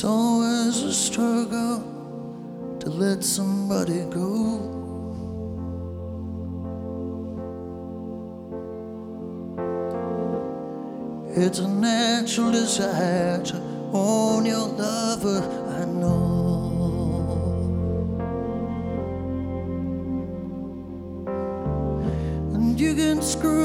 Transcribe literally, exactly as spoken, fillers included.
It's always a struggle to let somebody go. It's a natural desire to own your lover, I know. And you can screw